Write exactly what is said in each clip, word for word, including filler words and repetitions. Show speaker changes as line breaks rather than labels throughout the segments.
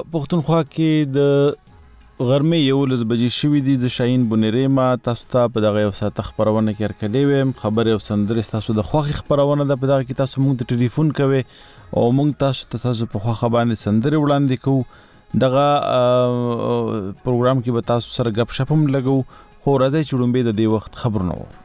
پښتونخوا کې د غرمې یولس بجې شوي دي. زه شاهین بونیری ما تاسو ته په دغه یو ساعته خپرونه کې هرکلی ویم. خبرې او سندرې ستاسو د خوښې خپرونه ده. په دغه کې تاسو موږ ته ټلیفون کوئ او موږ تاسو ته تاسو په خوښه باندې سندرې وړاندې کوو. دغه پروګرام کې به تاسو سره ګپ شپ هم لګو. خو راځئ چې لومړی د دې وخت خبرونه وو.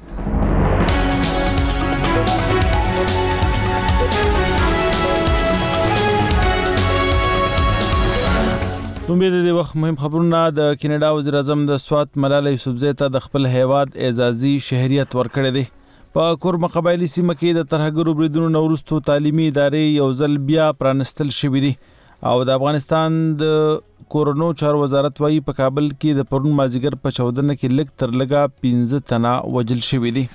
لومړی د دې وخت مهم خبرونه. د کینیډا وزیر اعظم د سوات ملاله یوسفزۍ ته د خپل هیواد اعزازي شهریت ورکړی دی. په کورمه قبایلي سیمه کې د ترهګرو بریدونو نه وروسته تعلیمي ادارې یو ځل بیا پرانستل شوي دي او د افغانستان د کورونو چارو وزارت وايي په کابل کې د پرون مازیګر په چودنه کې لږ تر لږه پنځه تنه وژل شوي دي.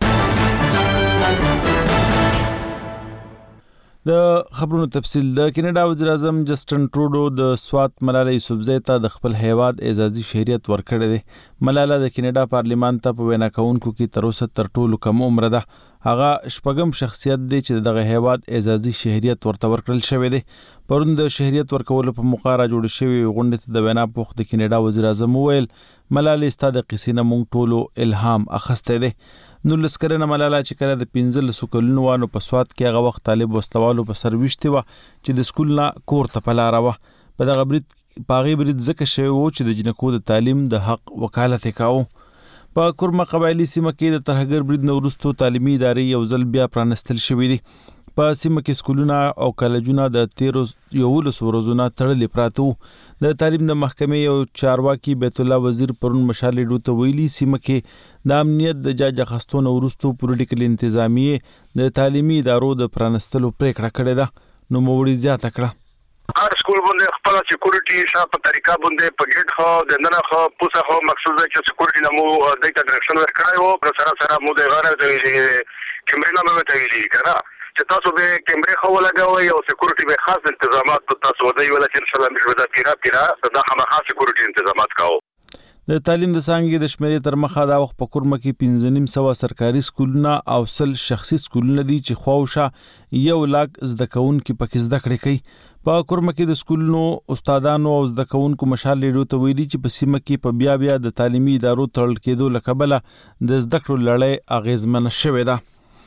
د خبرونو تفصیل. د کینیډا وزیر اعظم جسټن ټروډو د سوات ملاله یوسفزۍ ته د خپل هیواد اعزازي شهریت ورکړی دی. ملاله د کینیډا پارلیمان ته په وینا کوونکو کې تر اوسه تر ټولو کم عمره ده. هغه شپږم شخصیت دی چې دغه هیواد اعزازي شهریت ورته ورکړل شوی دی. پرون د شهریت ورکولو په موقع را جوړ شوی غونډې ته د وینا په وخت د کینیډا وزیر اعظم وویل ملاله ستا د قصې نه موږ ټولو الهام اخیستی دی. نولس کلنه ملاله چې کله د پنځلسو کلونو وه نو په سوات کې هغه وخت طالب وسلوالو په سر ویشتې وه چې د سکول نه کور ته په لاره وه. په دغه برید په هغې برید ځکه شوی و چې د جنکو د تعلیم د حق وکالت یې کاوه. په کورمه قبایلي سیمه کې د ترهګر برید نه وروسته تعلیمي ادارې یو ځل بیا پرانستل شوي دي. په سیمه کې سکولونه او کالجونه د تیرو یولسو ورځو نه تړلې پراته وو. د تعلیم د محکمې یو چارواکي بیت الله وزیر پرون مشال ریډیو ته ویلي سیمه کې د امنیت د جاج اخیستو نه وروسته پولیټیکل انتظامیې د تعلیمي ادارو د پرانستلو پریکړه کړې ده. نوموړي زیاته کړه
هر سکول باندې خپل سکیورټي شاپ په طریقه باندې په ګیټ خو د نن خو پوسه خو مقصود ده چې سکیورټي نمو د ډایرکشن ورکړای وو. پر سره سره مو د غاره د کیمرې نامه ته ویلي کړه چې تاسو به کیمرې خو لګوي او سکیورټي به خاص انتظامات تاسو ودی ولا چې ان شاء الله موږ د پیرا پیرا دا خامخا سکیورټي انتظامات کاوه.
د تعلیم د څانګې د شمیرې تر مخه دا وخت په کورمه کې پنځه نیم سوه سرکاري سکولونه او سل شخصي سکولونه دي چې خواوشا یو لاک زده کوونکي پکې زده کړې کوي. په کورمه کې د سکولونو استادانو او زده کوونکو مشال ریډیو ته ویلي چې په سیمه کې په بیا بیا د تعلیمي ادارو تړل کېدو له کبله د زده کړو لړۍ اغیزمنه شوې ده.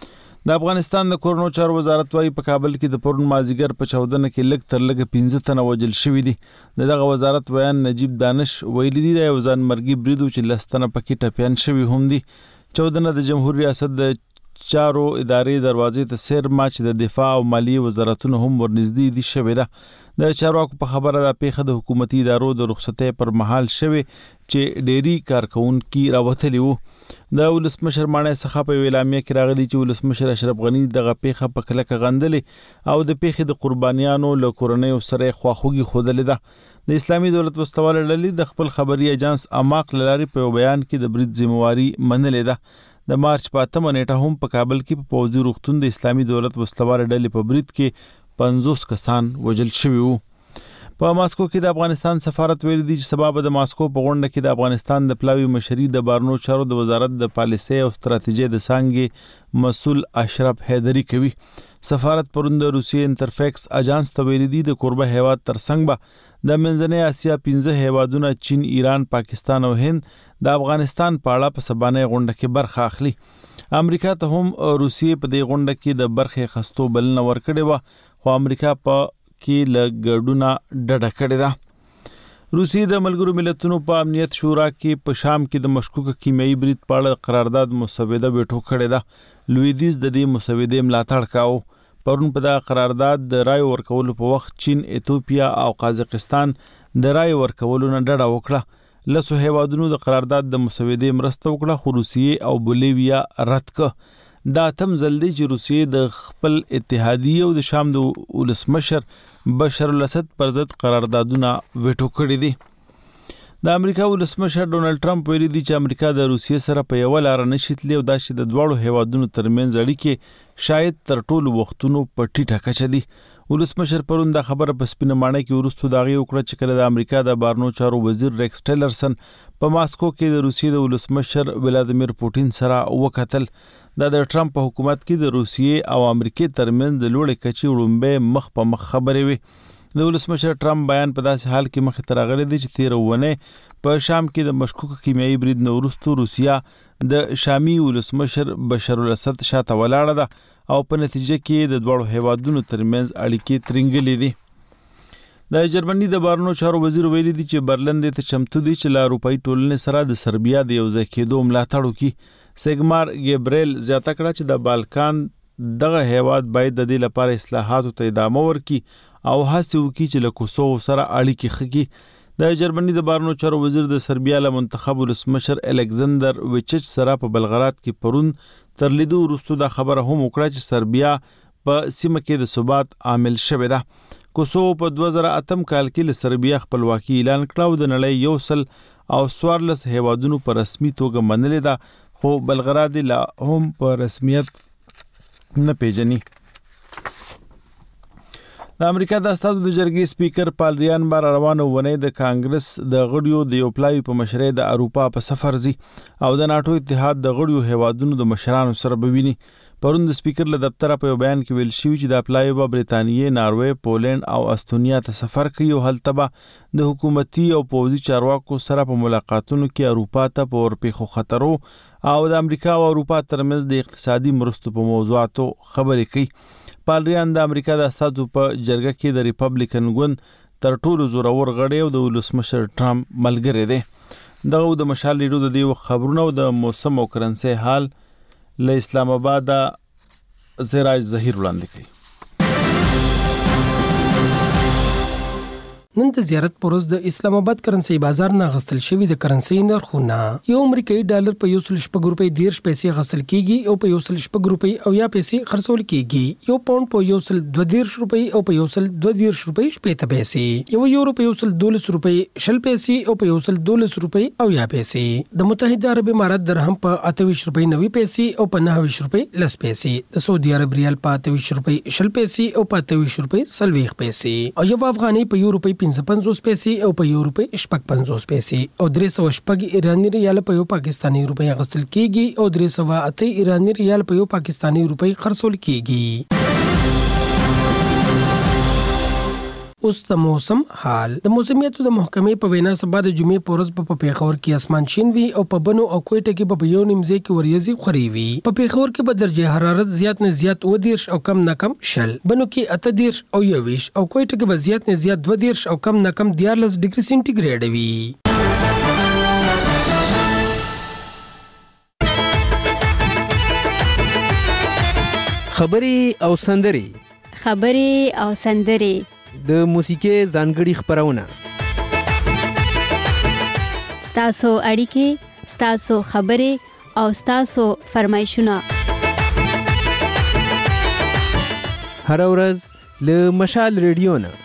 د افغانستان د کورونو چارو وزارت وايي په کابل کې د پرون مازیګر په چودنه کې لږ تر لږه پنځه تنه وژل شوي دي. د دغه وزارت بیان نجیب دانش ویلي دي د یو ځانمرګي برید و چې لس تنه پکې ټپیان شوي هم دي. چودنه د جمهور ریاست د چارو ادارې دروازې ته سیر ما چې د دفاع او مالیې وزارتونه هم ورنږدې دي شوې ده. د چارواکو په خبره دا پیښه د حکومتي ادارو د رخصتۍ پر مهال شوې چې ډېری کارکونکي راوتلي وو. د ولسمشر ماڼۍ څخه په یوه اعلامیه کې راغلي چې ولسمشر اشرف غني دغه پیښه په کلکه غندلې او د پیښې د قربانیانو له کورنیو سره خواخوږي ښودلې ده. د اسلامي دولت وسلواله ډلې د خپل خبري ایجانس اماق له لارې په یو بیان کې د برید ذمہواري منلې ده. د مارچ په اتمه نیټه هم په کابل کې په پوځي روغتون د اسلامي دولت وسلواله ډلې په برید کې پنځوس کسان وژل شوي وو. په ماسکو کې د افغانستان سفارت ویلي دی چې سبا به د ماسکو په غونډه کې د افغانستان د پلاوي مشري د بارنو چارو د وزارت د پالیسۍ او ستراتیژۍ د څانګې مسؤل اشرف حیدري کوي. سفارت پرون د روسیې انټرفیکس اجانس ته ویلي دی د کوربه هیواد ترڅنګ به د منځنۍ اسیا پنځه هیوادونه چین، ایران، پاکستان او هند د افغانستان په اړه په سبانۍ غونډه کې برخه اخلي. امریکا ته هم روسیې په دې غونډه کې د برخې اخیستو بلنه ورکړې وه خو امریکا په کې له ګډونه ډډه کړې ده. روسیې د ملګرو ملتونو په امنیت شورا کې په شام کې د مشکوکه کیمیاوي برید په اړه قرارداد مسوده ویټو کړې ده. لویدیځ د دې مسودې ملاتړ کاوه. پرون په دغه قرارداد د رایو ورکولو په وخت چین، ایتوپیا او قازقستان د رایو ورکولو نه ډډه وکړه. لسو هیوادونو د قرارداد د مسودې مرسته وکړه خو روسیې او بولیویا رد کړه. دا تم ځل دی چې روسیې د خپل اتحادیې او د شام د ولسمشر بشار الاسد پر ضد قراردادونه ویټو کړي دي. د امریکا ولسمشر ډونالد ټرمپ ویلي دی چې امریکا د روسیې سره په یوه لاره نشي تللی او دا چې د دواړو هیوادونو ترمنځ اړیکې شاید تر ټولو وختونو په ټیټه کچه دي. ولسمشر پرون دا خبره په سپینه ماڼۍ کې وروسته د هغې وکړه چې کله د امریکا د بارنو چارو وزیر ریکس ټیلرسن په ماسکو کې د روسیې د ولسمشر ولادیمیر پوټین سره وکتل. دا د ټرمپ په حکومت کې د روسیې او امریکې ترمنځ د لوړې کچې وړومبۍ مخ په مخ خبرې وې. د ولسمشر ټرمپ بیان په داسې حال کې مخې ته راغلی دی چې تېره اونۍ په شام کې د مشکوک کیمیاوي برید نه وروسته روسیه د شامي ولسمشر بشار الاسد شاته ولاړه ده او په نتیجه کې د دواړو هیوادونو ترمنځ اړیکې ترنګلې دي. د جرمني د بهرنیو چارو وزیر ویلي دی چې برلن دې ته چمتو دی چې له اروپایي ټولنې سره د سربیا د یو ځای کېدو ملاتړ وکړي. سیګمار ګیبریل زیاته کړه چې د بالکان دغه هیواد باید د دې لپاره اصلاحاتو ته ادامه ورکړي او هڅه وکړي چې له کوسوو سره اړیکې ښه کړي. د جرمني د بهرنیو چارو وزیر د سربیا له منتخب ولسمشر الکسندر ویچچ سره په بلغراد کې پرون تر لیدو وروسته دا خبره هم وکړه چې سربیا په سیمه کې د ثبات عامل شوې ده. کوسوو په دوه زره اتم کال کې له سربیا خپلواکي اعلان کړه او د نړۍ یو سل او څوارلس هیوادونو په رسمي توګه منلې ده، خو بلغراد لا هم په رسمیت نه پیژني. د امریکا د استازو د جرګې سپیکر پال ریان بار روانه ونې د کانګرس د غړیو د یو پلاوی په مشرۍ د اروپا په سفر زی او د ناتو اتحاد د غړیو هیوادونو د مشرانو سره بویني. پرون د سپیکر له دفتر په یو بیان کې ویل شوی چې د اپلای به برتانیې، ناروې، پولند او استونیا ته سفر کوي او هلته به د حکومتي او پوځي چارواکو سره په ملاقاتونو کې اروپا ته په ورپېښو خطرو او د امریکا او اروپا ترمنځ د اقتصادي مرستو په موضوعاتو خبرې کوي. پال ریان د امریکا د استازو په جرګه کې د ریپبلیکن ګوند تر ټولو زورور غړی او د ولسمشر ټرمپ ملګری دی. دغه د مشال لیډو د دې خبرونه او د موسم او کرنسي حال له اسلام آباد زراج ظهیر وړاندې کوي.
نن د زیارت پروز د اسلام آباد کرنسي بازار نه غستل شوی د کرنسي نرخونه یو امریکایي ډالر په یو سل شپږ روپۍ دیرش پیسې غستل کیږي او په یو سل شپږ روپۍ او یا پیسې خرڅول کیږي. یو پاوند په یو سل دوه دیرش روپۍ او په یو سل دوه دیرش روپۍ شپېته پیسې، یو یورو په یو سل دولس روپۍ شل پیسې او په یو سل دولس روپۍ او یا پیسې. د متحده عرب امارات درهم په اته ویشت روپۍ نوي پیسې او په نهه ویشت روپۍ لس پیسې. د سعودي عرب ریال په اته ویشت روپۍ شل پیسې او په اته ویشت روپۍ څلوېښت پیسې او یو افغانۍ په یو روپۍ پنځه پنځوس پیسې او په یو روپۍ شپږ پنځوس پیسې او درې سوه شپږ ایراني ریال په یو پاکستاني روپۍ اخیستل کیږي او درې سوه اته ایراني ریال په یو پاکستاني روپۍ خرڅول کیږي. اوس د موسم حال. د موسمیاتو د محکمې په وینا سبا د جمعې په ورځ په پیښور کې اسمان شین وي او په بنو او کوټه کې په یو نیمځای کې وریځي خوري وي. په پیښور کې به درجه حرارت زیات نه زیات و دیرش او کم نه کم شل، بنو کې اته دیرش او یوویش او کوټه کې به زیات نه زیات دوه دیرش او کم نه کم دیارلس ډیګري سینټیګریډ وي.
خبرې او سندري
خبرې او سندري
د موسیقي ځانګړي خبرونه
ستاسو اړیکې، ستاسو خبرې او ستاسو فرمایشونه
هر ورځ له مشال ریډیو نه.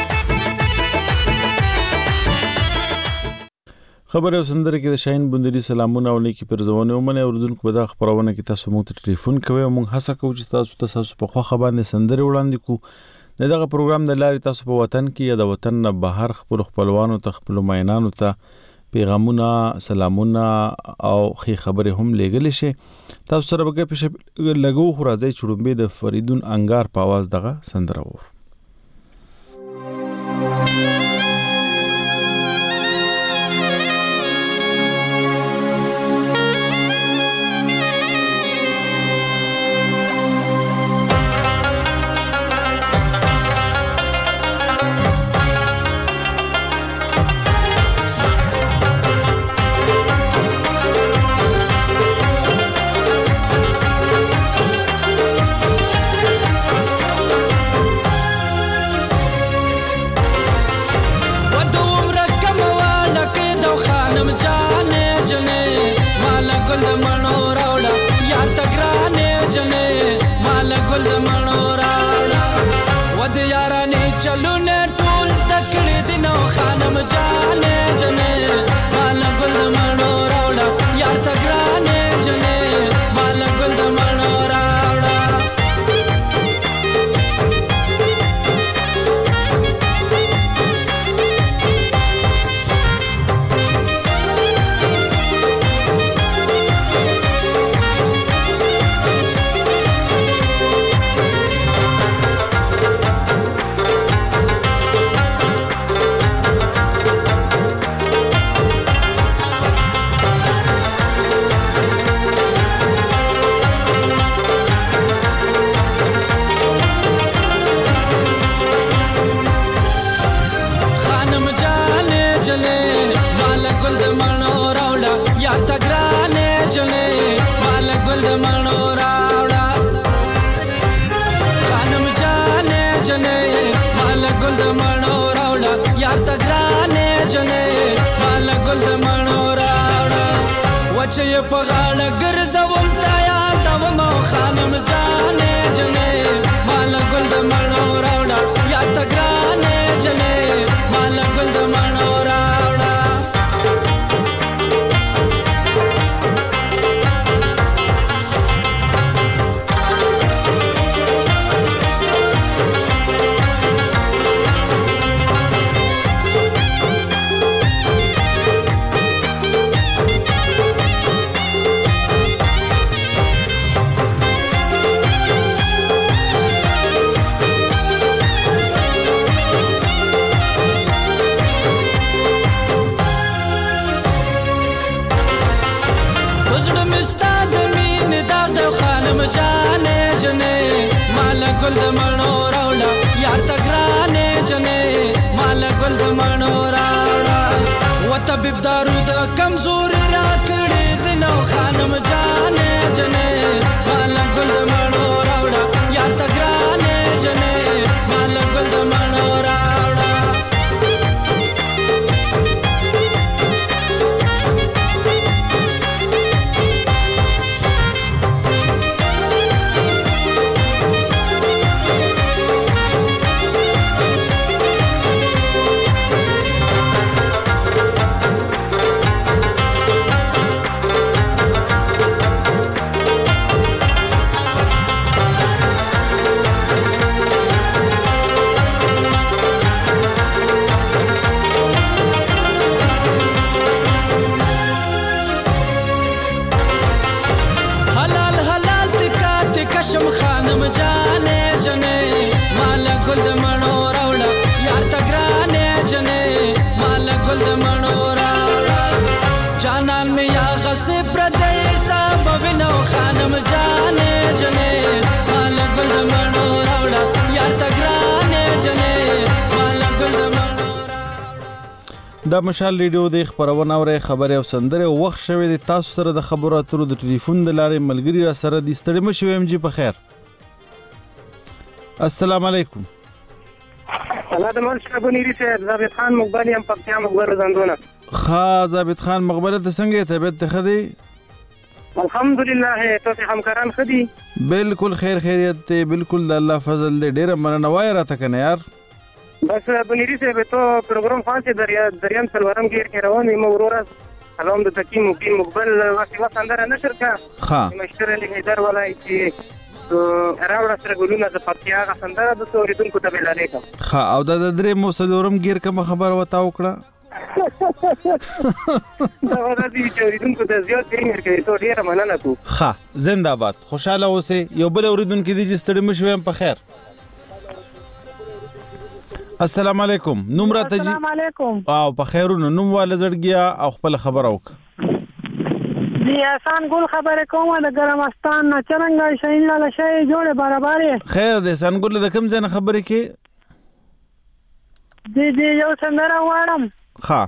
خبر او سندره کې د شاهین بندري سلامونه او نیکی پرزونه ومنه اوردونکو په دا خبرونه کې تاسو مو ته ټلیفون کوي او موږ هڅه کوو چې تاسو تاسو په خوا باندې سندره وړاندې کوو. دغه پروګرام د لارې تاسو په وطن کې یا د وطن نه بهر خپل خپلوانو ته خپل ماینانو ته پیغامونه، سلامونه او خې خبرې هم لېږل شي. تاسو سره به په لګو خو راځي چې لومبه د فریدون انګار په आवाज دغه سندره وور.
چې په غاړه ګرځوم تا یادوم او خانم جانې جنې مال ګل د مڼو راوړه یا ته ګرانې جنې مال ګل د مڼو راوړه جانې جنې مال ګل د مڼو راوړه یار ته ګرانې جنې مال ګل د مڼو راوړه و طبيب دارو د کمزوري راکړې د نو خانم جانې جنې مال ګل د مڼو راوړه یار ته ګرانې جنې مال ګل د مڼو راوړه شم خانم جانې جنې مال ګل د مڼو راوړه یار ته ګرانې جنې مال ګل د مڼو راوړه جانان مې یا غسې پردې صاحب وینو خانم جانې جنې مال ګل د مڼو راوړه یار ته ګرانې جنې مال ګل د مڼو
دا مشال ریډیو د خبرونه اوري خبره او سندره وخت شوه د تاسو سره د خبرو اترو د ټلیفون د لارې ملګری را سره د ستړي مشو ام جی په خیر السلام علیکم
الله د مال شابه نیری سه ثابت خان مقبل ام پکتیا مقبره زندونه
خا ثابت خان مقبره ته څنګه طبيعت ته خدي
الحمدلله ته همکاران خدي
بالکل خیر خیریت ته بالکل د الله فضل دې ډیره مننه وای راته کنه یار
بس بنيري سے به تو پروګرام خاصه دریا دریان سلوارم گیر کې روان یم ورور سلام د تقیم مقیم مقبل واسي وسندره نشر کا
ها
مشتره له هیدر ولای چې راوړه سره ګلونه د پکتیا غ سندره د توریدونکو ته بلالې کا
ها او د درې مو سلورم گیر کوم خبر وتا وکړه
دا ورته چې توریدونکو ته زیات ډیر کوي ته ډیر مننه کو
ها زنده‌باد خوشاله اوسه یو بل اوریدونکو دي چې ستړي مشو په خیر السلام علیکم نوم راته جی
السلام علیکم
او په خیرونو نوم والا زړګیا او خپل خبر اوک
دی احسان ګل خبره کومه د ګرمستان نه چرنګ شین لاله شی جوړه برابرې
خیر د احسان ګل د کوم ځای خبرې کې
دی دی یو څنګه واړم
ها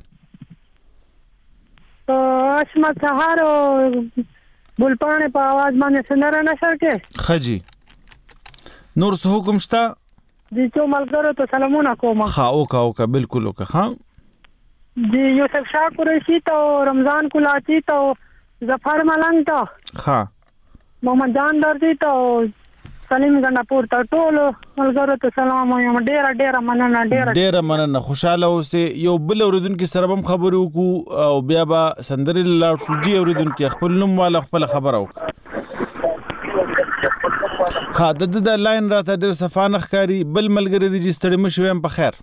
تو اسما سهار ګلپانه په आवाज باندې څنګه نشر کې
خجی نور څه حکم شتا
دی څو ملګرو ته سلامونه کوم
ها او کا او کا بالکل او کا ها
دی یوسف شاه قریشی ته رمضان کولاچی ته ظفر ملنګ ته
ها
محمد جان دردی ته سلیم غنپور ته ټول ملګرو ته سلام وایم ډیر ډیر مننه ډیر
ډیر مننه خوشاله اوسه یو بل اوریدونکو سره هم خبرو کو او بیا با سندري لاړ شو دی اوریدونکو خپل نوم والا خپل خبر او ها د د لاین راته ډیر صفانه ښکاری بل ملګری دی چې ستړي مشوم په خیر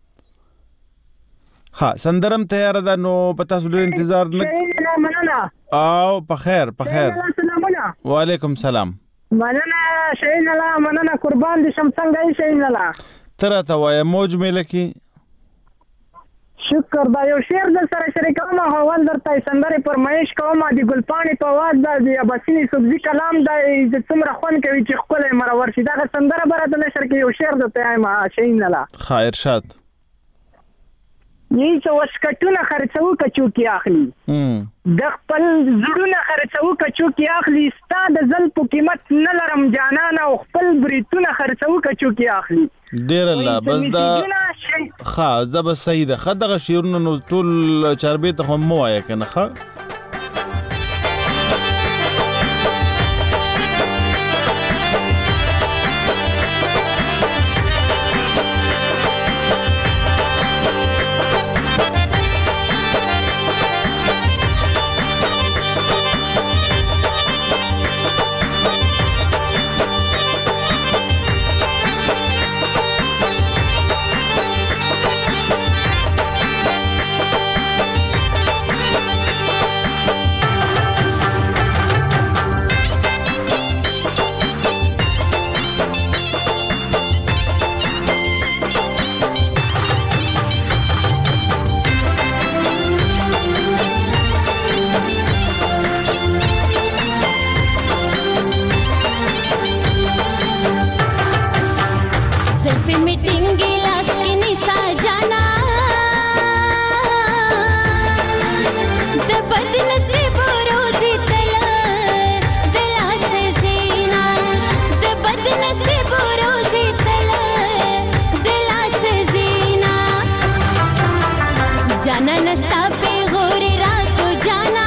ها سندرم تیار ده نو پتا سو ډیر انتظار نه او په خیر په خیر وعلیکم سلام
مننه شین الله مننه قربان دي شم څنګه شین الله
تر ته وای موج ملکی
شکر دا یو شعر د سره شریکوم هوال درته سندره پرمایش کوم د ګلپانی په واز د اباسینی سبزی کلام د څومره خون کوي چې خپل مرور شي دا سندره برته نشر کې یو شعر د تایم شین الله
خیر شاد
یی څو وسکټونه خرڅو کچو کې اخلي د خپل زړونه خرڅو کچو کې اخلي ستاد زلپ قیمت نه لرم جانان او خپل بریتونه خرڅو کچو کې اخلي
ډیر الله بس دا ها زب سیده خدغه شیرونه نو ټول چربې ته هم وای کنه ها
ستا پیغور راتو جانا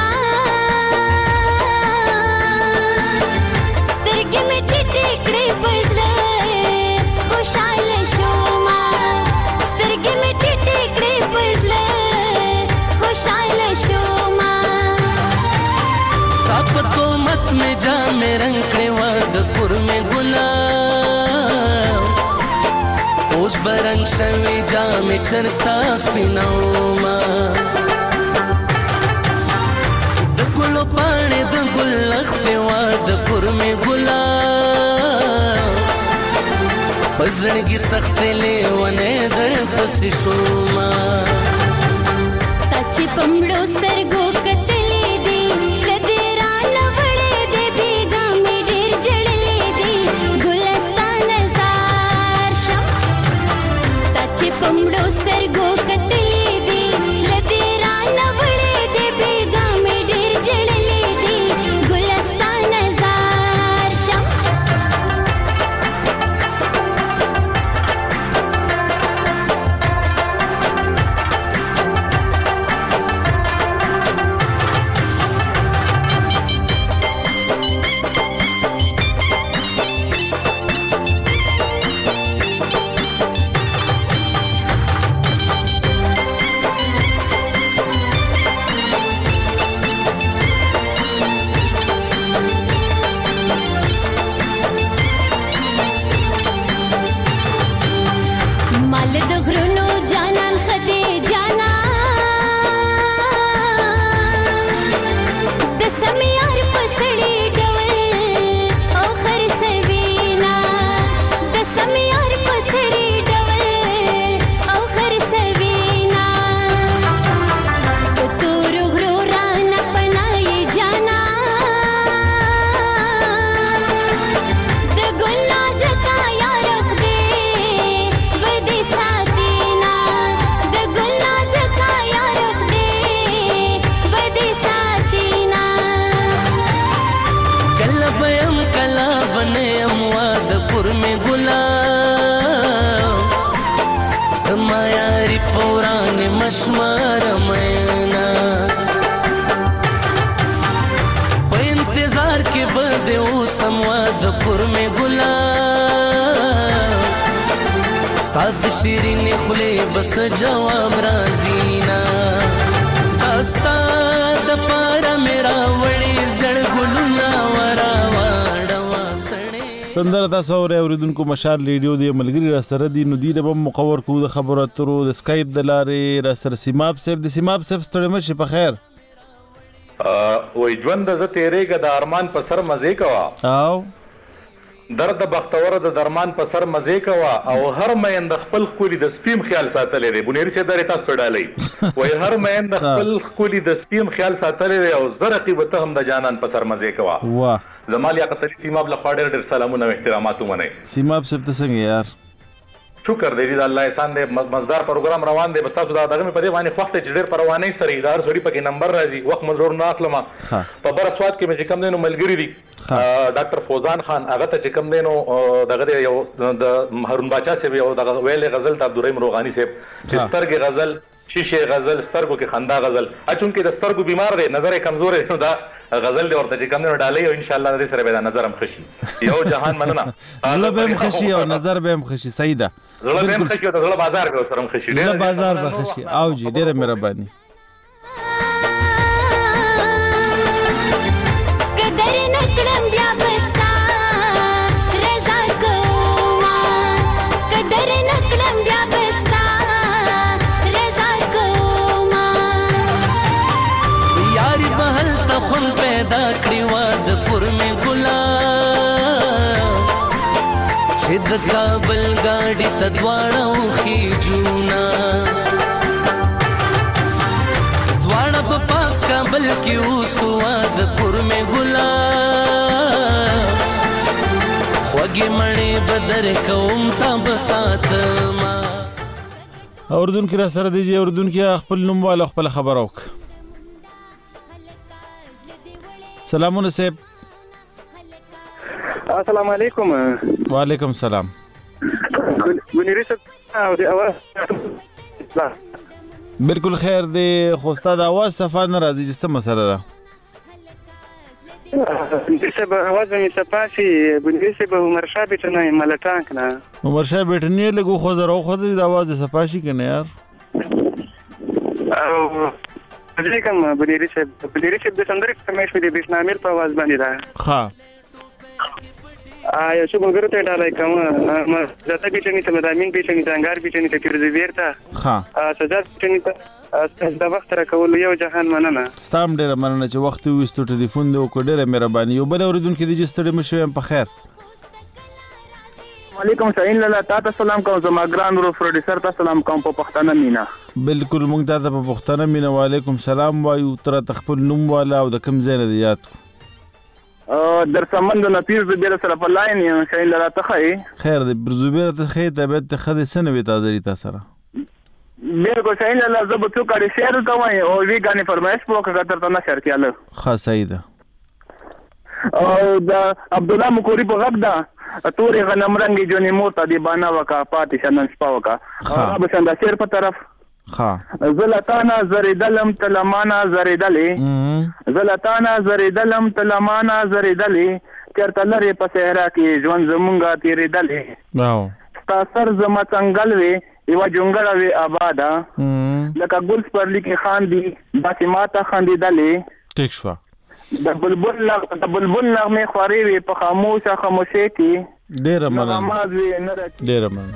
سترګې مې ټیټې کړې پزله خوشاله شوما سترګې مې ټیټې کړې پزله خوشاله شوما
ستا په تهمت مې جامې رنګ کړې وه د کور مې ګلاب اوس به رنګ شوې جامې چرته سپینومه د ګلو پاڼې د ګل لښتې وه د کور مې ګلاب په زړګي سختې لیونۍ درپسې شومه
تا چې په مړو سترګو کتلې دي زړه دې رانه وړې دی بېګا مې ډېر ژړلې دي ګلستانه زار شم تا چې په مړو سترګو کتلې دي زړه دې رانه وړې دی بېګا مې ډېر ژړلې دي ګلستانه زار شم مال د غرونو جانان خدي جانا د سمیار پسړي ډول او خرسوینا د سمیار پسړي ډول او خرسوینا تو تور غرو رانا پنای جانا د ګل نازکا یار خدي بدي ساتینا د ګل نازکا یار خدي بدي ساتینا
کله به یم کله به نه یم وا د کور مې ګلاب زما یاري په ورانې مشماره مینا په انتظار کې به دې اوسم وا د کور مې ګلاب ستا د شیرینې خولې بس جواب راځي نه دا ستا دپاره مې راوړي زړ ګلونه وراواړوه سړې
سندره تاسو اورئ اوریدونکو مشال ریډیو دی ملګری را سره دی نو دی به مقور کو د خبرو اترو د سکایپ د لارې را سره سیماب صاحب د سیماب صاحب ستړي مشي په خیر
وای ژوند زه تیرېږه د ارمان په سر مزې کوه
او
درد بختور د درمان په سر مزې کوه او هر مین د خپل ښکلي د سپیم خیال ساتلی دی بنیري چې درې تاسو ډالۍ وای هر مین د خپل ښکلي د سپیم خیال ساتلی دی او زه رقیبه ته هم د جانان په سر مزې کوه
واه
زما لیاقت علي سیماب لخوا ډېر ډېر سلامونه او احترامات ومنئ
سیماب صاحب ته څنګه یار
شکر دی د الله احسان دی مزدار پروګرام روان دی بس تاسو دا دغه مې په دې باندې خوښ دی چې ډېر په روانۍ سره د هر سړي پکې نمبر راځي وخت منظور نه اخلم په بر اسواد کې مې چې کوم دی نو ملګري دي ډاکټر فوزان خان هغه ته چې کوم دی نو دغه دی یو د هارون باچا صاحب یو دغه ویلې غزل ته عبدالرحیم روغاني صاحب چې سترګې غزل شیشه غزل سترګو کې خندا غزل اچونکې د سترګو بیمار دی نظر یې کمزور دی نو دا غزل دی ورته چې کوم دی نو ډالۍ او ان شاء الله دې سره به دا نظر هم خشي یو جهان مننه
زړه به هم خشي او نظر به هم خشي صحیح ده
زړه به هم خشي او زړه بازار به سره هم خشي
زړه بازار به خشي او جی ډېره مهرباني
قدر نکړم بیا بستا رضا کوما قدر نکړم بیا بستا رضا کوما
یاري بهل ته خون پیدا کړی و د کور مې ګلاب چې د کابل ګاډي ته دواړه خېجونا دواړه په پاس کابل کې اوسو د کور مې ګلاب خوږې مړې بدر کوم تا بساتما
اردن کې را سره دی چې اردن کې خپل نوم والا خپل خبر اوک سلامونه صاحب
السلام علیکم
وعلیکم السلام
منیری صاحب او دی اول
بالکل خیر دی. خو ستا د اواز صفا نه راځي چې څه مسله ده؟
بنده به اواز مې صفا شي. بنده به عمر شاه بیٹه نه ملټانک نه
عمر شاه بیٹه نه لګو خو زه راوخوځي د اواز صفا شي که نه یار؟
او دې کوم بنیری صاحب بنیری صاحب د سندرې فرمایش مې د بشنامل په اواز باندې ده.
ښه
یو څو ملګرو ته ډالۍ کوم. زړه بیچنې ته مدامین بیچنې ته انګار بیچنې ته فیروزي بیرته
ښه
سجاد بیچنې ته د وخت راکولو یو جهان مننه.
ستا هم ډېره مننه چې وخت وویستو ټلیفون دې وکړو. ډېره مهرباني. یو بل اورېدونکي دی چې ستړی مه شوی یم په خیر.
وعلیکم شاهین لالا تا ته سلام کوم. زما ګران ورو پروډوسر ته سلام کوم په پښتانه مینا.
بالکل موږ تا ته په پښتانه مینا وعلیکم سلام وایو. ته راته خپل نوم واله او د کوم ځای نه دی یاد کړو.
در سمند نه پیر زبیر سره په لاین یم شاهین لالا ته ښه
خیر دی. زبیر ته ښه طبیعت ته ښه دی. څه نوې تازه دي تا سره؟
بالکل شاهین لالا زه به څو کاړې شعر ته وایم او وی ګانې فرمایش به وکړه درته نشر کیاله.
ښه صحیح ده.
او د عبدالله مکوري په غږ ده تورې غنم رنګې جونې مور ته دې بانا وکړه پاتې شه نن شپه وکړه. هغه به شان د شعر په طرف زه له تا نه زرېدلم ته له ما نه زرېدلې زه له تا نه زرېدلم ته له ما نه زرېدلې چېرته لرې په صحرا کې ژوند زمونږه تېرېدلې ستا سر زما څنګل وې یوه جونګړه وې آباده لکه ګل سپرلي کې خاندي داسې ما ته خندېدلې.
ټیک شوه.
د بلبل د بلبل نغمې خوارې وې په خاموشه خاموشۍ کې.
ډېره مننه ډېره مننه.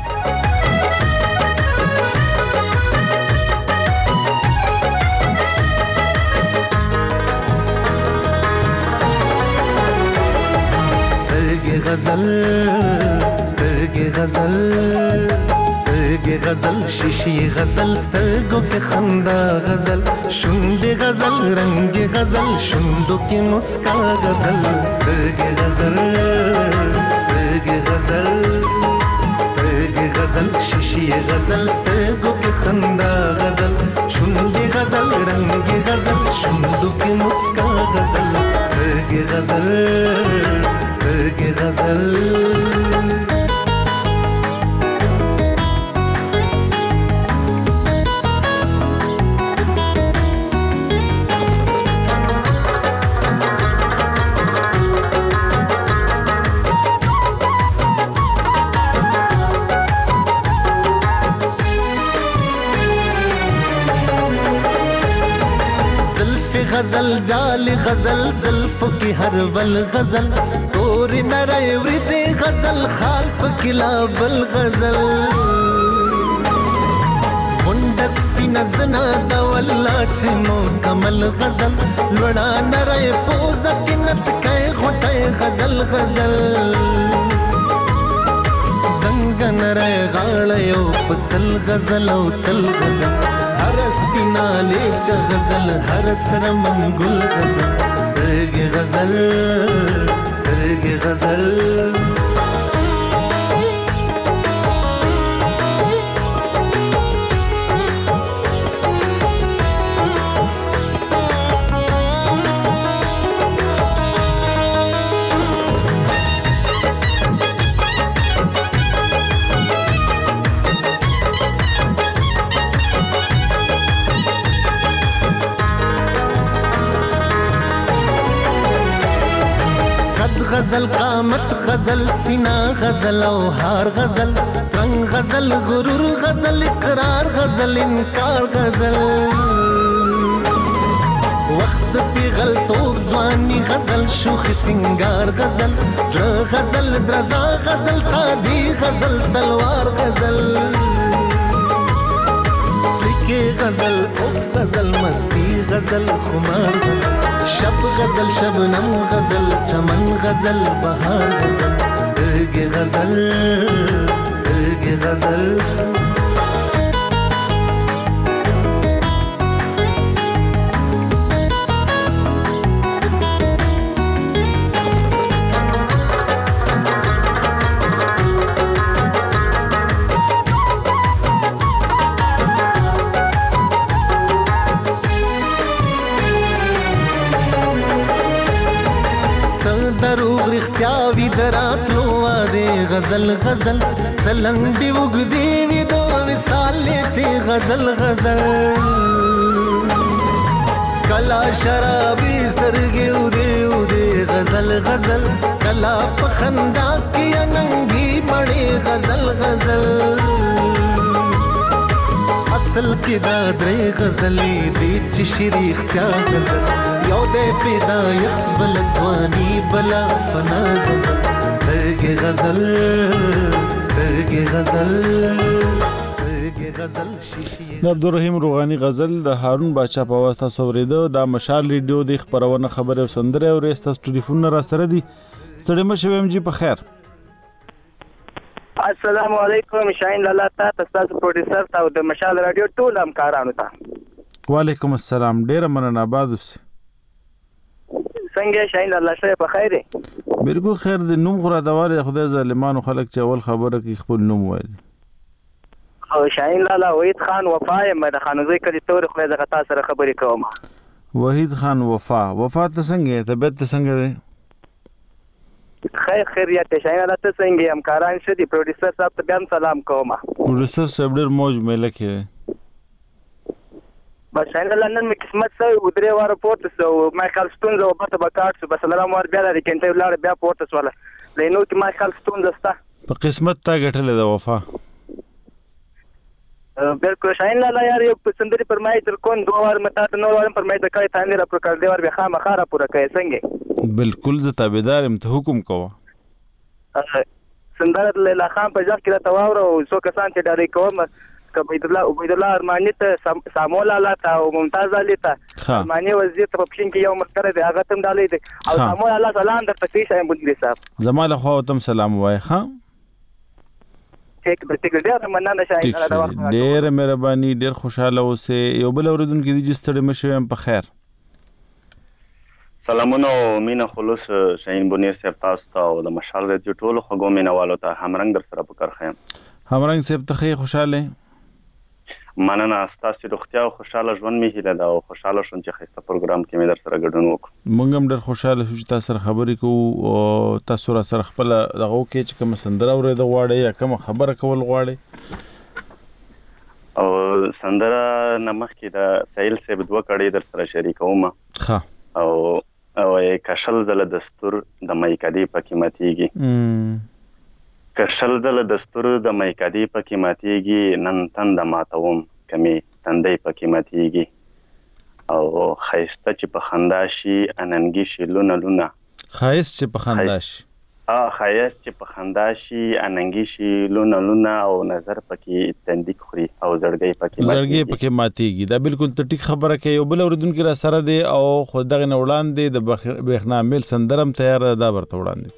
سترګې غزل سترګې غزل سترګې غزل شیشې غزل سترګو کې خندا غزل شونډې غزل رنګ غزل شونډو کې مسکا غزل سترګې غزل سترګې غزل سترګې غزل شیشې غزل سترګو کې خندا غزل شونډې غزل رنګ غزل شونډو کې مسکا غزل سترګې غزل سترګې غزل. غزل جال غزل زلفو کی هر ول غزل تور نری ورځي غزل خال پکې لا بل غزل منډس پینزنا د والله چې مو کمل غزل لوړا نری پوز کینت کای غټي غزل غزل دنګ نری غاړ یو پسل غزل او تل غزل هر سپیناله چ غزل هر سره منګل غزل سترګې غزل سترګې غزل. غزل قامت غزل سینا غزل او هار غزل رنگ غزل غرور غزل اقرار غزل انکار غزل وخت پیغل توب ځواني غزل شوخ سنگار غزل زړه غزل درزا غزل قادي غزل تلوار غزل سلیکه غزل او غزل مستی غزل خمار غزل شب غزل شبنم غزل چمن غزل بهار غزل سترګې غزل سترګې غزل. دروغ رښتیا وي دراتلو واده غزل غزل څلنډې وګدي وي دو وصال لاټي غزل غزل کلا شرابي سترګې ودې ودې غزل غزل کلا په خندا کې اننګي مړې غزل غزل اصل کې دا درې غزلې دي چې شریخ کیا غزل یو دې پیدا یخت بل ځواني بلا فنا غزل سترګې غزل سترګې غزل سترګې غزل شیشې
د عبدالرحیم روغانی غزل د هارون باچا په واسطه سوریدو د مشال ریډیو د خبرونه خبره او سندره او ریسټ ټلیفون را سره دي ستړي مشه ویم جی په خیر
السلام علیکم شاهین لالا تاسو تاسو پروډوسر تاسو د مشال رادیو ټول همکارانو ته
وعلیکم السلام ډیر مننه آباد اوسئ
څنګه شاهین لالا شه په خیر
بالکل خیر د نوم غره دواله خدای ظالمانو خلک چې اول خبره کې خپل نوم وایي
او شاهین لالا وحید خان وفا یم د خانوزي کلی تور خو زه غتا سره خبرې کوم
وحید خان وفا وفا ته څنګه طبيعت ته څنګه دی
خیر خیریت شاهین لالا ته څنګه همکاران شه دي پروډوسر صاحب ته هم سلام کوم
پروډوسر صاحب ډیر موج مېله کې
بس شاهین لالا نن مې قسمت سره ودرې واره پورته سو ما خپل ستونزه او بته بکاټ سو بس لرم ور بیا د کینټه ولر بیا پورته سواله لینو کې ما خپل ستونزه ستا
په قسمت تا غټله د وفا
بالکل شاهین لالا یار یو سندري پرمای تر کون دوه وار متا ته نور وار پرمای د کای ثاني را پر کړ دی ور به خامہ خاره پوره کوي څنګه
بالکل ز تابعدار ام ته حکم کوه
سندره لیلا خان په ځکه را تواور او څو کسان چې ډاري کوم کبید الله عبید الله ارمانی ته سامول الله ته او ممتاز علي ته ارمانی وزیر ته پښین کې یو مسکره دی هغه تم ډالې دی او سامول الله سلام درته کوي شاهین بندري صاحب
زماله خو تم سلام وای ها
ټیک د ټیک ډیر مننه شاهین لالا
ډیر مهرباني ډیر خوشاله اوسه یو بل اوردونکو دي چې ستړي مشه په خیر
سلامونه او مینا خلوص شاهین بنیر صاحب تاسو ته او د مشال رادیو ټولو خګو مینوالو ته همرنګ در سره پکر خیم
همرنګ صاحب ته خوشاله
مننه تاسو روغتیا او خوشاله ژوند می هیله دا او خوشاله شون چې خسته پروګرام کې مې در سره ګډون وکړ
مونږ هم ډېر خوشاله شو چې تاسو سره خبرې کوو او تاسو را سره خپل دغه کې چې کوم سندره اورېد غواړي یا کوم خبره کول غواړي
او سندره نمخ کې دا سایل صاحب دوه کړي در سره شریکوم
ها
او او کشل زله دستور د مایکادي په قیمتيږي کشل زله دستور د مایکادي په قیمتيږي نن تند ماتوم کمی تندې په قیمتيږي او خیسته چې په خندا شي اننګي شي لونه لونه
خیس چې په خندا شي
ا خیس چې په خندا شي اننګي شي لونه لونه او نظر پکې تندې خوري او زړګي پکې
زړګي پکې ماتيږي دا بالکل ته ټیک خبره کوي یو بل اوردونکو را سره دی او خو دغه نه وړاندې د برېښنا میل سندرم تیار دا ورته وړاندې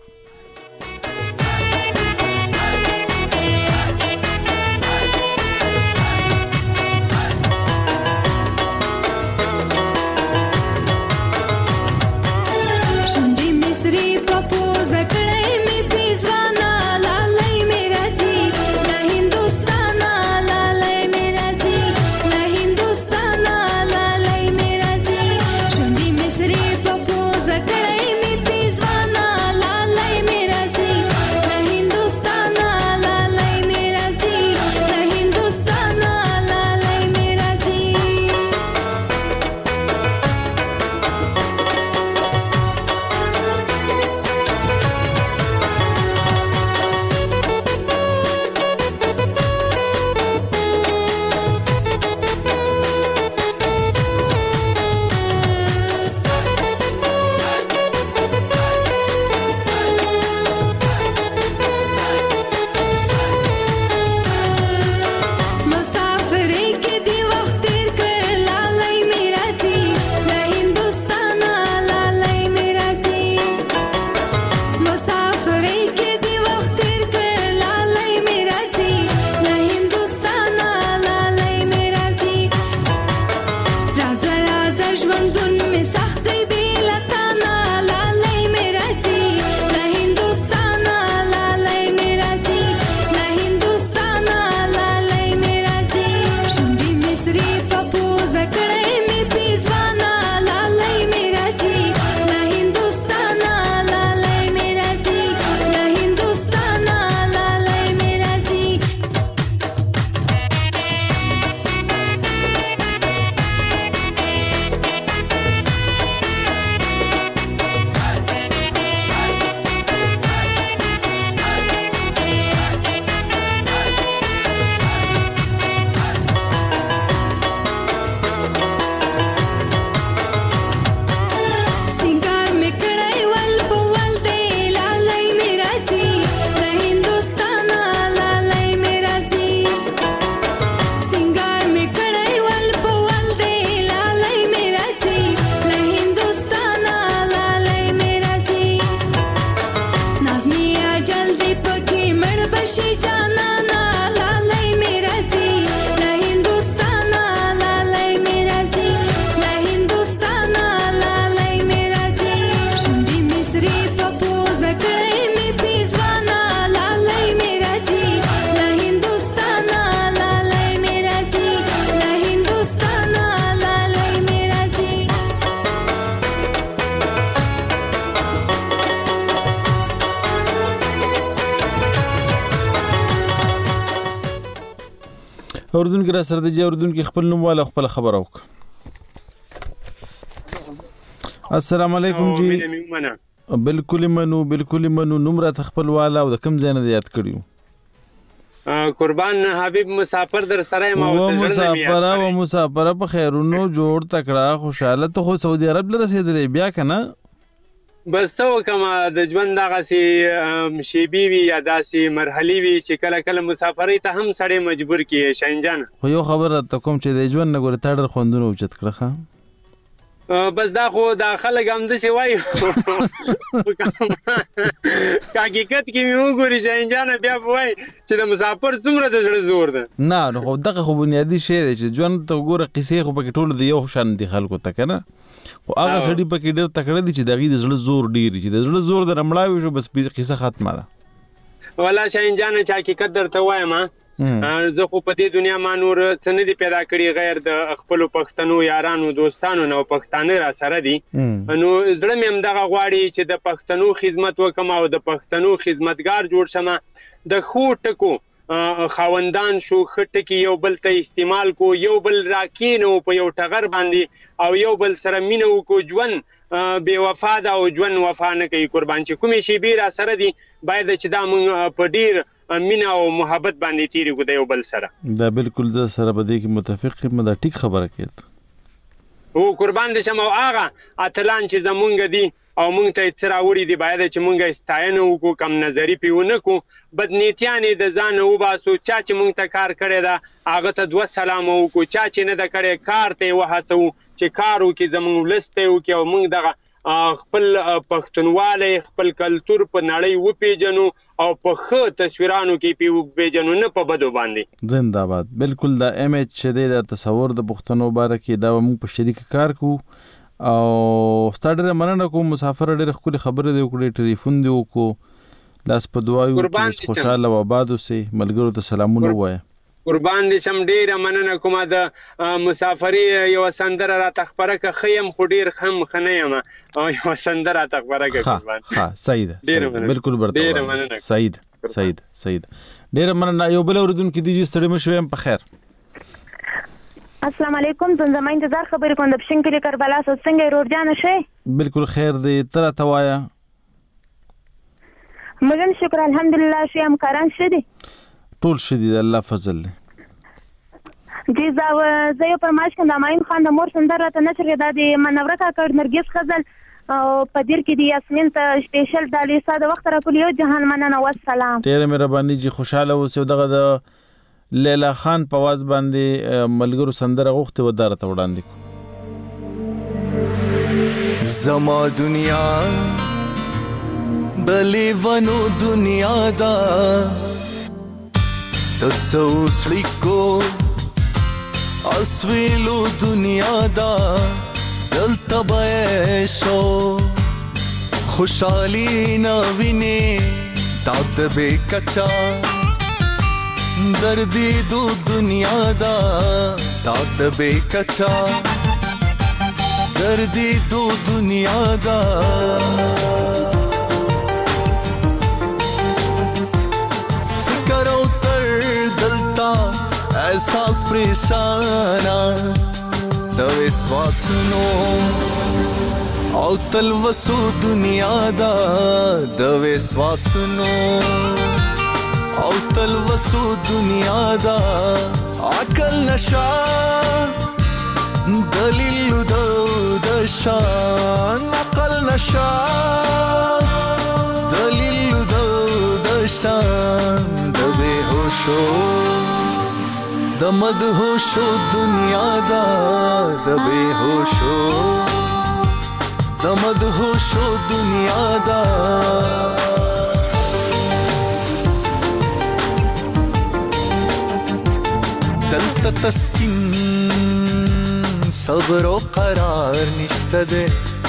اوردونکو را سره د جې اوردونکو خپل نوم والا خپل خبره وکړه. السلام علیکم جی. بالکل منو بالکل منو نوم را خپل والا او د کوم ځای نه یاد کړیو؟
قربان حبیب مسافر در سره ما
و مسافر او مسافر په خیرونو جوړ تکړه خوشاله ته خو سعودي عرب لره رسیدلې بیا کنه
بس څه وکړم د ژوند دغسې شیبې وي یا داسې مرحلې وي چې کله کله مسافرۍ ته هم سړی مجبور کړي شاهین جان.
خو یو خبره ته کوم چې د ژوند نه ګورې تا ډېر خوندونه اوچت کړه ښه
بس دا خو دا خلک هم داسې وایي که حقیقت کې مې وګوري شاهین جانه بیا به وایي چې د مسافر څومره د زړه زور ده.
نه نو خو دغه خو بنیادي شی دی چې ژوند ته وګوره قیسې خو پکې ټولو د یو شان دي خلکو ته که نه خو هغه سړي پکې ډېر تکړه دي چې د هغې د زړه زور ډېر چې د زړه زور در مړاوي شو بس قیسه ختمه ده.
والله شاهین جانه چې حقیقت درته وایم زه خو په دې دنیا ما نور څه نه دي پیدا کړي غیر د خپلو پښتنو یارانو دوستانو نه او پښتانه را سره دي نو زړه مې همدغه غواړي چې د پښتنو خدمت وکړم او د پښتنو خدمتګار جوړ شم د ښو ټکو خاوندان شو ښه ټکي یو بل ته استعمال کو یو بل راکینو په یو ټغر باندې او یو بل سره مینه وکړو ژوند بې وفا ده او ژوند وفا نه کوي قربان چې کومې شیبې را سره دي باید چې دا موږ په ډېر مینه او محبت باندې تیرې کړو د یو بل سره.
دا بالکل زه سره په دې کې متفق یم دا ټیک خبره کېد
او قربان دې شم او هغه اتلان چې زمونږ دي او مونږ ته یې څه راوړي دي باید چې مونږ یې ستاینه وکړو کم نظري پرې ونه کړو بدنیتیان یې د ځانه وباسو چا چې مونږ ته کار کړی ده هغه ته دوه سلامه وکړو چا چې نه ده کړی کار ته یې وهڅوو چې کار وکړي زمونږ ولس ته یې وکړي او مونږ دغه خپل پښتونوالی خپل کلتور په نړۍ وپیژنو او په ښه تصویرانو کې پې وپیژنو نه په بدو باندې.
زنده باد. بالکل دا امیج چې دی دا تصور د پښتنو باره کې دا به موږ په شریکه کار کوو او ستا ډېره مننه کوم مسافر ډېرې ښکلې خبرې دې وکړې ټلیفون دې وکړو لاس په دعا یو چې خوشحاله او آباد اوسې ملګرو ته سلامونه ووایه.
قربان دې شم ډېره مننه کوم د مسافري یوه سندره راته خپره کړه ښه یم خو ډېر ښه ښه نه یم یوه سندره راته خپره کړه قربان.
ښه صحیح ده بالکل برته صحیح ده صحیح ده صحیح ده ډېره مننه. یو بل اورېدونکي دي چې ستړي مه شوی یم په خیر.
السلام علیکم زما انتظار خبرې کوم د پښین کلي کربلا سو څنګه یې روډجانه شئ؟
بالکل خیر دی ته راته وایه.
مګم شکر الحمدلله ښه یم کاران ښه دي؟
ټول ښه دي د الله فضل دی.
جی زه یو فرمایش کوم د اماین خان د مور سندره راته نه چرګې دا د منوره کاکړ نرګس غزل او په دیر کې د یاسمین ته سپیشل ډالۍ ستا د وخت راکول یو جهان مننه والسلام.
ډېره مهرباني جي خوشحاله اوسئ. دغه د لیلا خان په واز باندې ملګرو سندره غوښتې و دا راته وړاندې کړو.
زما دنیا د لیونو دنیا ده د سوسړیکو اسویلو دنیا ده دلته به شو خوشحالي نه وینې دا د بې کچا دردی دو دنیا دا دا د بې کچا دردی دو دنیا دا فکر او تر دلتا احساس پریشانا د وسواسونو او تلوسو دنیا دا د وسواسونو او تلوسو دنیا دا عقل نشا دلیل دو دشان عقل نشا دلیل دو دشان د بیهوشو د مدهوشو دنیا دا د بیهوشو د مدهوشو دنیا دا دلتا تسکین صبر و قرار نشته ده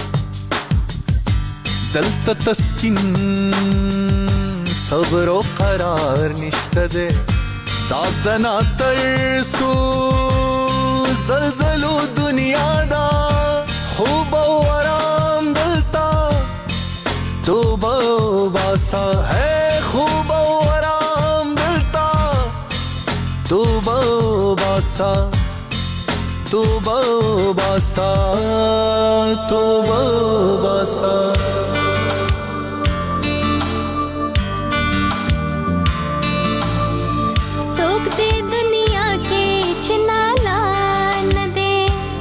دلتا تسکین صبر و قرار نشته ده دادنا ترسو زلزلو دنیا دا خوب و آرام دلتا توبه و باسا ہے خوب و آرام دلتا توبه و باسا توبه باسا توبه باسا
सोख दे दुनिया के चिनाला न दे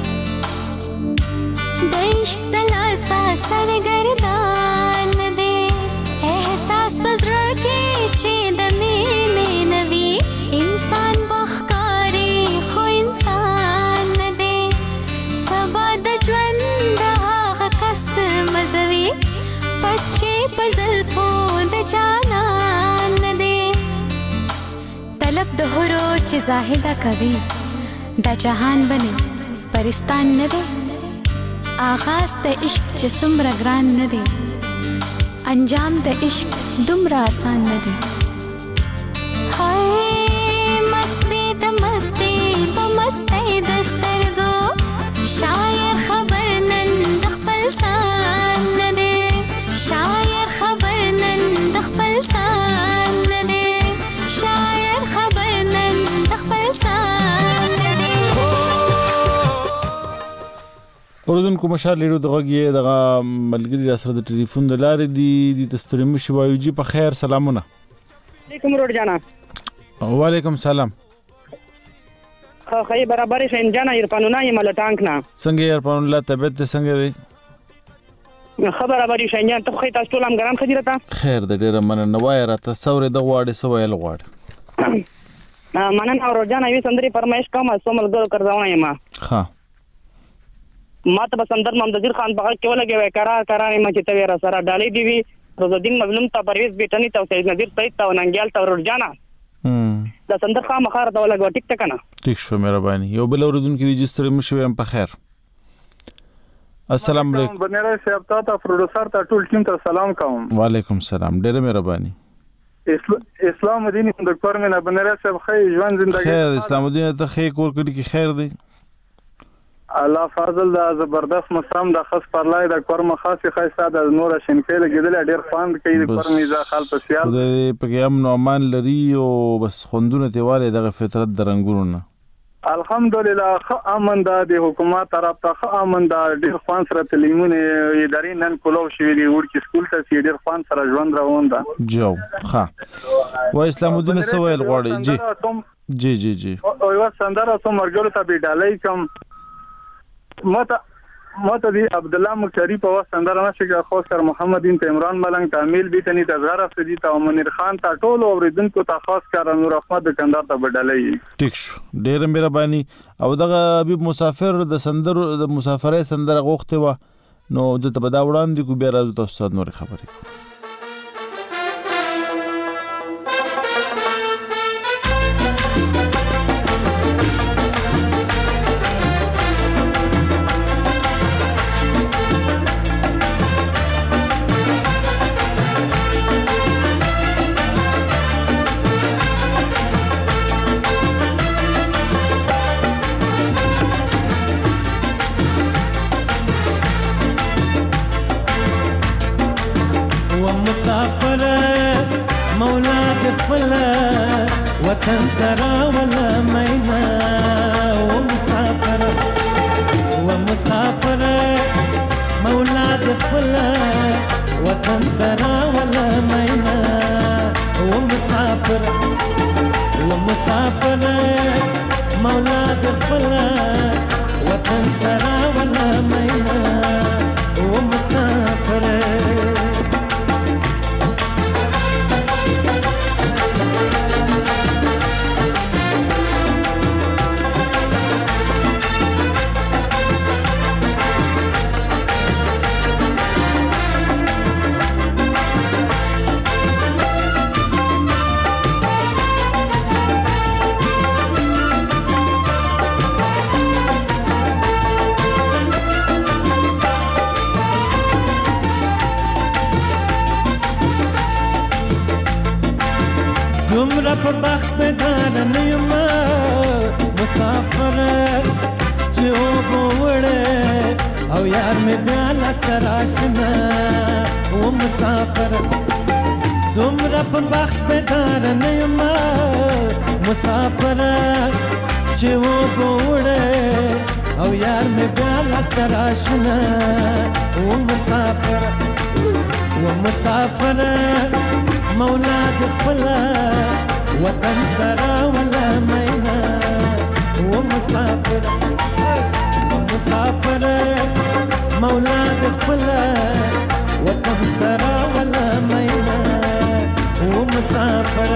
देश तलासा सरगर्दान दे एहसास बजरा के चेद में नवी इंसान बखकारी खो इंसान दे सबाद ज्वंद हाग कस मजवी पच्चे पजल फोद जानान दे तलब दोहरो च जाहिदा कभी दा जहान बने परिस्तान न दे आगाज त इश्क च सुमरा ग्रान न दे अंजाम द इश्क दुमरा आसान न दे हाय मस्ती द मस्ती ब मस्ती दस्तर गो शायर खबर नन दखपल सान न दे शायर खबर नन दखपल सान न दे शायर खबर नन दखपल सान न दे
اوردونکو مشال لیرو دغه یې دغه ملګری را سره د ټلیفون د لارې دی د تستریم شوایو جی په خیر سلامونه
علیکم روډ جانا
وعلیکم سلام
خی برابر شین جانا ایرپانونه یم له ټانک نه
څنګه ایرپان الله طبيعت څنګه دی
خبر برابر شین جان ته خی تاسو ټول هم ګران خجرتا
خیر د ډیره مننه وای راته سورې د غواړې سوایل غواړ
مننه روډ جانا وی سندري فرمایش کوم سومل ګر کړځاو یم
ها
ما ته بسندر محمد نذیر خان بغا کې ولګي قرار قرار ما چې تویرا سره ډالې دی وی روزالدین مظلوم ته پرویز بیٹنی ته سید نذیر سید ته ننګیال ته ور جانا
هم
دا سندر خان مخار ته ولګو ټیک ټک نه
ټیک شو مهرباني یو بل اوردونکو رجستر مشوي هم په خیر السلام علیکم
بنره صاحب ته پروډوسر ته ټول ټیم ته سلام کوم
وعلیکم السلام ډېر مهرباني
اسلام الدین ډاکټر مینه بنره صاحب خیر ژوند زندګی
خیر اسلام الدین ته خیر کور کړي کی خیر دی
الله فضل دا زبردست مستم د خاص پرلای د کورم خاصه خاصه د نور شینکې لګیدل ډیر فاند کوي د کورم ځا خال په سیال
د پګام نو مان لري او بس خوندونه تیواله د فطرت درنګونو نه
الحمدلله خ امن د حکومت طرف ته خ امن د ډیر فان سره تلیمونه ادارې نن کولو شوی دی ورکی سکول ته ډیر فان سره ژوند روان ده
جو ها و اسلام الدین سوال غواړي جی جی جی جی
او یو سندره سو مرګلو ته به ډالای کوم ماته ماته دی عبد الله مختاری په واسه اندر نشه کې خو سر محمد بن عمران ملنګ تعمیل بیتنی تزهر افریدی ته منیر خان ته ټول اوریدونکو ته خاص کار نور احمد دکاندار ته بدلای
ټیک شو ډیر مهرباني او دغه حبیب مسافر د سندر د مسافرې سندر غوښته و نو د تبدا وړاندې کو بیا راځو تاسو نور خبرې
وطن ترى ولا مينا ومسافر ومسافر مولاد خلا وطن ترى ولا مينا ومسافر ومسافر مولاد خلا وطن ترى ولا مينا ومسافر دومره په بخت بدار نه یم مسافر چې اوبه وړې او یار مې بیا لاسته راشنه و مسافر دومره په بخت بدار نه یم مسافر چې و بوړې او یار مې بیا لاسته راشنه و مسافر و مسافر مولا د خپل وطن ته راوله مینا و مسافر و مسافر مولا د خپل وطن ته راوله مینا و مسافر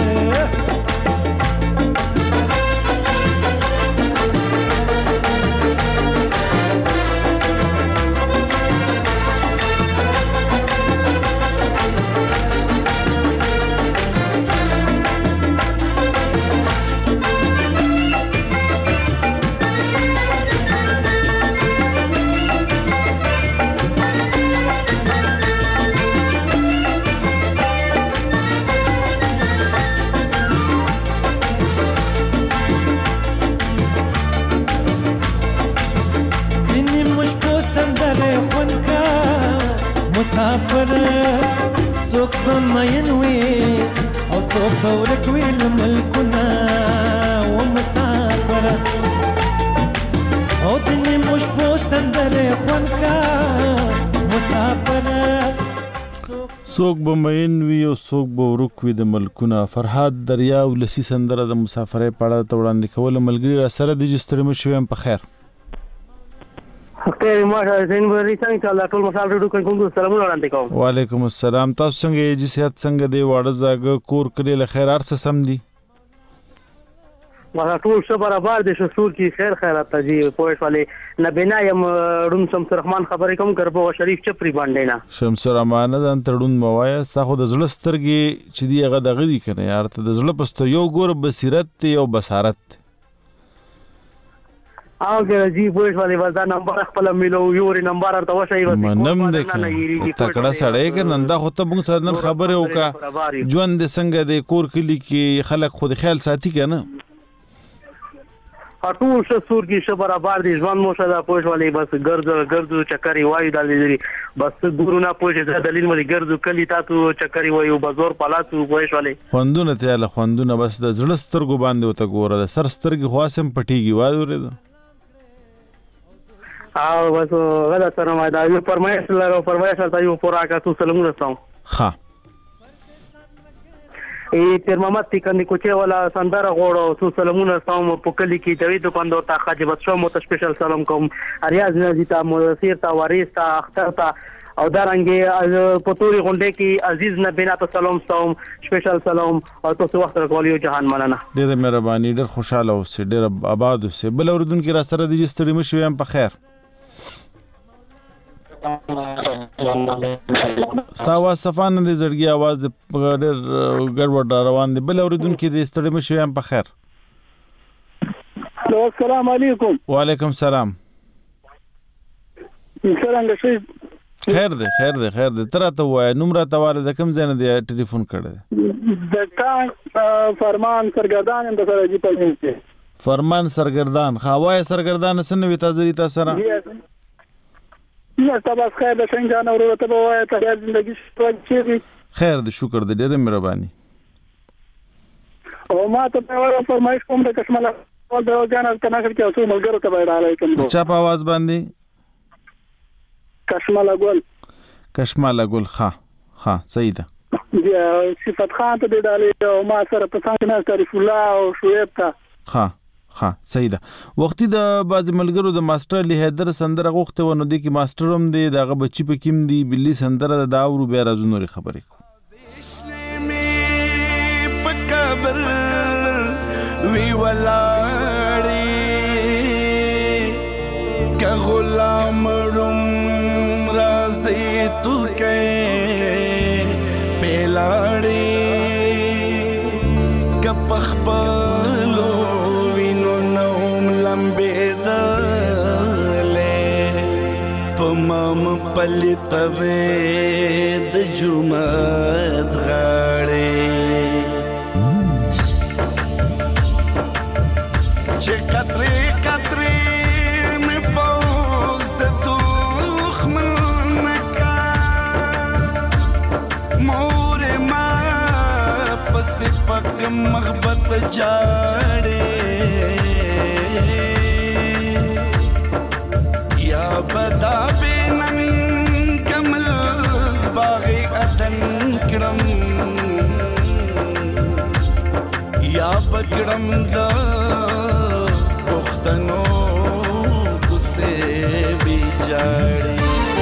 مسافر څوک به مین وي او څوک به ورک وي له ملکونه و مسافر او د نیمو شپو سندرې خوند کا مسافر
څوک به مین وي او څوک به ورک وي د ملکونه. فرهاد دریا ولسی سندره د مسافرۍ په اړه ته وړاندې کوله. ملګري را سره دي چې ستړي مه شوي یم په خیر.
خیر ماشه زین ورې څنګه چل ټول مسافر ډوکو کوم سلامونه وړاندې کوم.
وعلیکم السلام. تاسو څنګه یې؟ جی صحت څنګه دی؟ واړه زاګه کور کلی له خیر هر څه سم دي؟
ما ټول څه برابر دي شسور کی خیر خیرات جی پوهش والے نبینا یم روم شمس الرحمن خبرې کوم کربو شریف چپری باندې نه
شمس الرحمن ځان تړون موایا ساخو د زړه سترګې چې دی هغه دغه دی کنه یار ته د زړه پسته یو ګور بصیرت یو بصارت
اوګه جی پوهش والے وځه نمبر خپل ملو یوري نمبر ارته وشي وځي
منم دې تکړه سړی ک نندا خو ته موږ سره خبره وکا ژوند څنګه د کور کلی کې خلک خود خیال ساتي کنه
ټول څه سور کې شه برابر دي ژوند مو شدا پوهش والے بس ګرځو ګرځو چکرې وایي دلې بس ګورونه پوهش دلیل مې ګرځو کلی تاسو چکرې وایي بازار پلاتو پوهش والے
خوندونه ته له خوندونه بس د زړه سترګو باندې وته ګوره د سر سترګې خاصم پټيږي وایي
او بس غدا سره ما دا یو فرمایش لرو فرمایش ته یو پورا کا تو سلام رسوم
ها
ای تیر محمد تکندې کوچه والا سندره غوړو تو سلامونه رسوم په کلی کې دوی د پندو تا خاجبت شو مو ته سپیشل سلام کوم ریاض نزیتا مدثر تا وارث تا اختر تا او دارنګي پتوري غونډه کې عزیز نبینا ته سلام سوم سپیشل سلام او تاسو وخت راکولیو جهان مننه
ډېر مهرباني ډېر خوشاله اوسئ ډېر آباد اوسئ بل اوردونکو را سره دي ستړي مشو یم په خیر ستا आवाज صفان دې زړګي आवाज دې ډېر ګډوډ روان دي بل اوریدونکو دې ستړي مشو یم په خیر
السلام علیکم
وعلیکم السلام
څنګه شئ
خیر دې خیر دې خیر دې تر ته وای نمبر ته واره د کوم ځای نه دی ټلیفون کړی
د تا فرمان سرګردان د سره جی په
فرمان سرګردان خواوای سرګردان سن وی تازری تا سره
نه تاسو خیر د څنګه نه ورته وای ته ژوندۍ شوي
خیر دې شکر دې ډېر مهرباني
او ما ته په فرمایش کوم د کشمله ول د ځان کنه چې اوسو ملګرو ته وایي علیکم
چا په आवाज باندې
کشمله ګل
کشمله ګل ها ها صحیح ده
یا صفات خان ته د ډالې او ما سره په څنګه نه تعریف الله او شعیب ته
ها ها صحیح ده وختي د باز ملګرو د ماستر لی حیدر سندره غوښته ونه دي کې ماستر هم دی دغه بچی په کیم دی بلی سندره د داورو بیا راځو نوري خبرې کو
قبر وی ولاړی که غلام روم رازی تو کې پیلاړی که پخپلو وینو نوم لمبېدلې په مام پلیتوې د جومات غاړې چې قطرې قطرې مې فوز د دښمن کا مور ما پسې پک مغبت جاړې بکړم دا پښتنو کوسه بیچاړي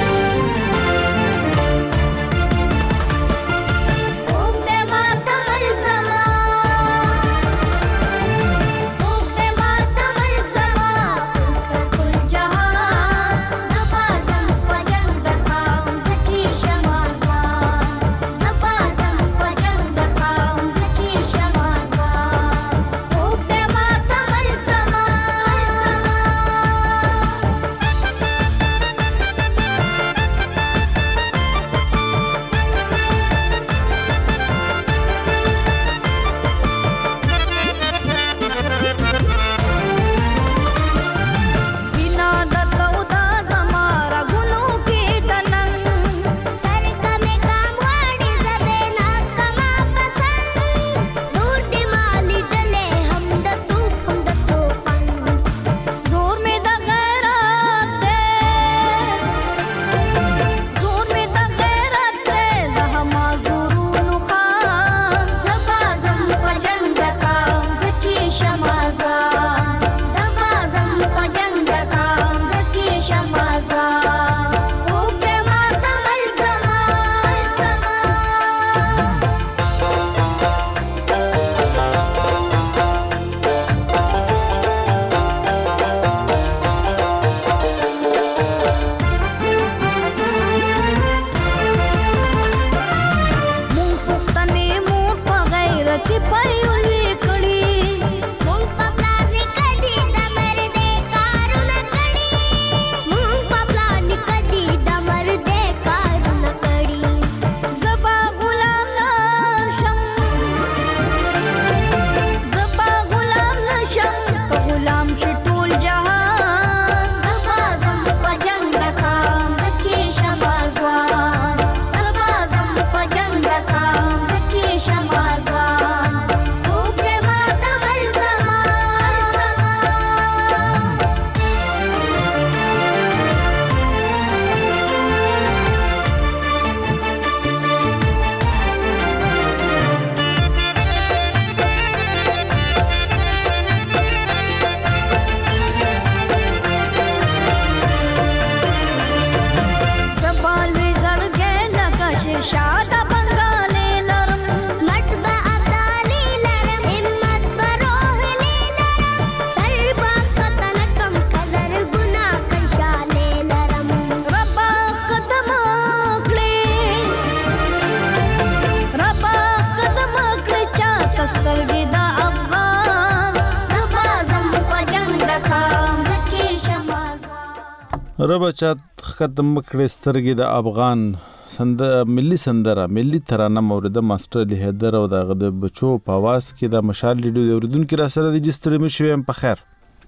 ربا چات ختم کړې سترګې د افغان سند ملي سندره ملي ترانه مورده ماستر علي حیدر او دغه د بچو په आवाज کې د مشال لیډو د اردوونکو را سره د جستري مشویم په خیر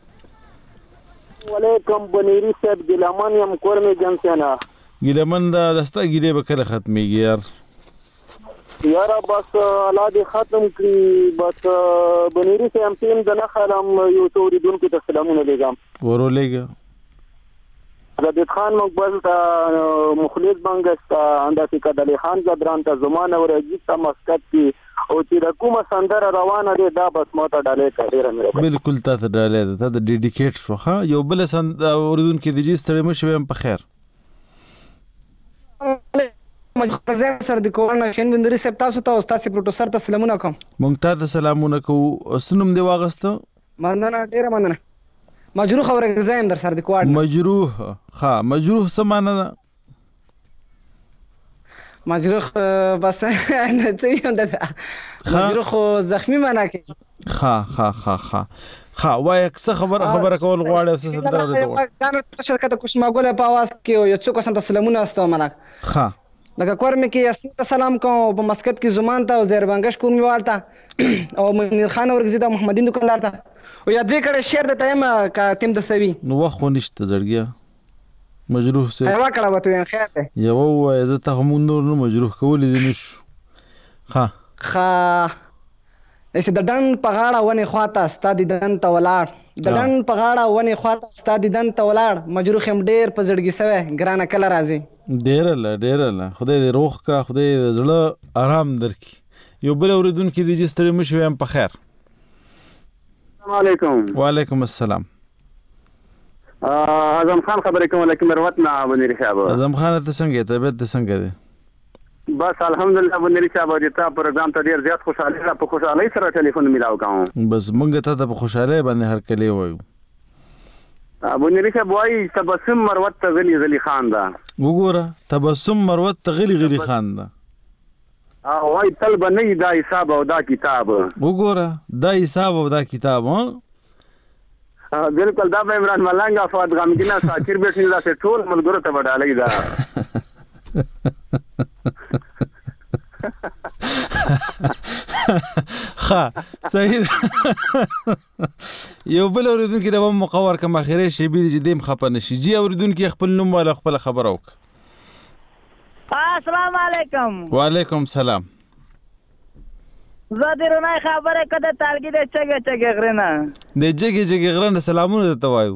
وعلیکم بنيري صاحب ګلمن یم کورمه جنسانا
ګلمن دا دسته ګیره به کله ختميږي یار
یاره بس الله دې ختم کړي بس بنيري صاحب تیم د نه خلم یو توریدونکو ته سلامونه لګم
ورولېګا
زبید خان مقبل تا مخلص بنګستا انداسې کدلی خان زدران ته زمانه ورګی تا مسکت کی او چې د کومه سندره روانه ده دا بس ماته ډالې کړې مې
بالکل تاسو ډالې ده ته ډیډیکیټ شو ها یو بل سند اوریدونکو د جستري مشویم په خیر
مجبور سر د کوونه شین بندري سپ تاسو ته استاد پروفیسور ته سلامونه کوم
ممتاز سلامونه کو سنم دی واغسته
مننه ډیره مننه مجروح خبره زایم در سر د کوړ
مجروح ها مجروح څه معنی ده
مجروح بس نه ته یو ده مجروح زخمی معنی کوي
ها ها ها ها ها وای څه خبر خبره کول غواړي څه سندره ده
دا شرکت کوشماګوله په आवाज کې یو څوک سم سلامونه استو منه
ها
لکه کورمه کې یاسین ته سلام کوم په مسکت کې زمان ته او زیربنګش کوم یوالته او منیر خان ورګزی د محمدین دکاندار ته او یا دې کړه شعر د تایم کا تیم د سوي
نو وخت نشته زړګیا مجروح سه
ایوا کړه وته خیر ته
یو وای زه ته هم نور نو مجروح کول دي نشو ها
ها ایسه د دن په غاړه ونی خواته ستادي دن ته ولاړ د دن په غاړه ونی خواته ستادي دن ته ولاړ مجروح هم ډیر په زړګي سوي ګرانه کله راځي
ډیر لا ډیر لا خدای دې روح کا خدای دې زړه آرام درکې یو بل اوریدونکو دې جستري مشویم په خیر
السلام علیکم.
وعلیکم السلام.
اعظم خان خبرې کوم لکه مروت نه بنيري صاحب.
اعظم خان ته څنګه ته به څنګه دی؟
بس الحمدلله بنيري صاحب د تا پروګرام ته ډیر زیات خوشاله را په خوشالۍ سره ټلیفون میلاو کوم.
بس مونږ ته په خوشاله باندې هر کله وایو.
بنيري صاحب وایي تبسم مروت ته غلي غلي خان دا.
وګوره تبسم مروت ته غلي غلي خان دا.
اه وای تل بنې دا حساب او دا کتاب.
وګوره دا حساب او دا کتاب ها.
بالکل دا به عمران ملنګ افاد غمګینا ساکر بیٹنی دا څه ټول ملګرو ته وډالې دا.
ها صحیح. یو بل اوریدونکو د مقور کم اخیری شی بي چې دیم خپه نشي. جی اوریدونکو خپل نوم ولا خپل خبر وک.
السلام علیکم.
وعلیکم السلام.
زه د رونای خبره کده تالګي د چګه چګه غرنه
د جګه جګه غرنه سلامونه ته وایو.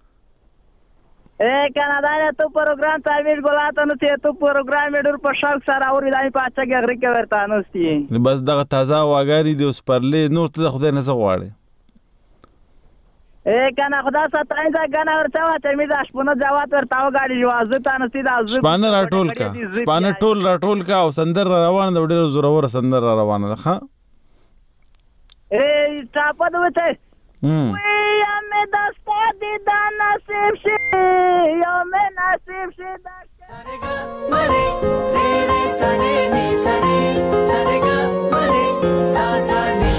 اے کانادا ته تو پروګرام تعمیر ګولاته نو ته تو پروګرام ډور په شاک سره اوري دای په چګه غره کې ورته نوستي.
بس دغه تازه واګاری دی اوس پرلې نور ته خدای نه غواړي.
اے کانا خدا ستای دا غنا ورته ته می دا شپونه جواب ورته غاډي جواز ته نستی دا
شپانه راټول کا شپانه ټول راټول کا او سندر روان د ډېر زورور سندر روانه ده. ها
اے چاپه دوته وی ام دستا دي دا نصیب شي یو مې نصیب شي دا سرګا مری تیرے سره ني سره سرګا مری سا سا ني